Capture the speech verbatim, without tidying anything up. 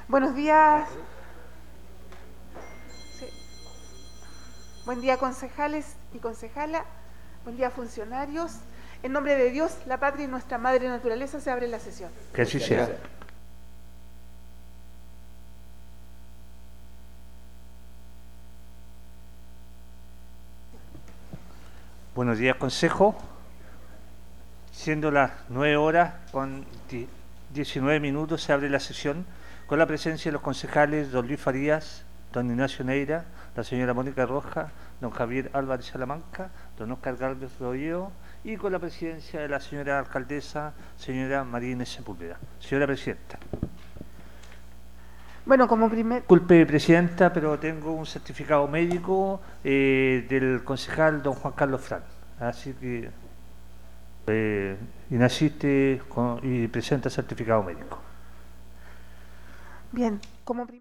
Buenos días. Sí. Buen día, concejales y concejala. Buen día, funcionarios. En nombre de Dios, la patria y nuestra madre naturaleza, se abre la sesión. Que así sea. Buenos días, Consejo. Siendo las nueve horas con diecinueve minutos, se abre la sesión con la presencia de los concejales don Luis Farías, don Ignacio Neira, la señora Mónica Roja, don Javier Álvarez Salamanca, don Oscar Gálvez Rodríguez y con la presidencia de la señora alcaldesa, señora María Inés Sepúlveda. Señora Presidenta. Bueno, como primer... Disculpe, Presidenta, pero tengo un certificado médico eh, del concejal don Juan Carlos Fran. Así que eh, inasiste con, y presenta certificado médico. Bien, como primer...